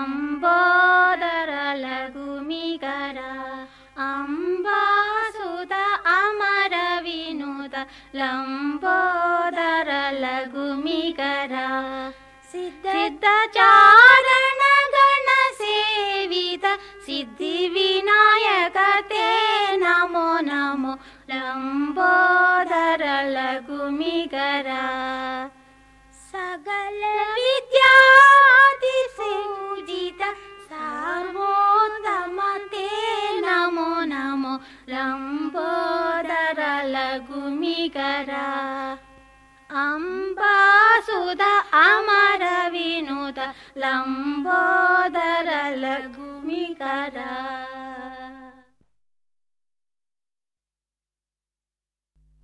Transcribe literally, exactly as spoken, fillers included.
लंबोदर लघुमिकर अंबासुत अमर विनुत लंबोदर लघुमिकर सिद्धचारण गण सेवित सिद्धि विनायक ते नमो नमो लंबोदर लघुमिकर सकल विद्याति पूजित सर्वोत्तम ते नमो नमो लंबोदर लघुमिकर अंबासुत अमर विनुत लंबोदर लघुमिकर।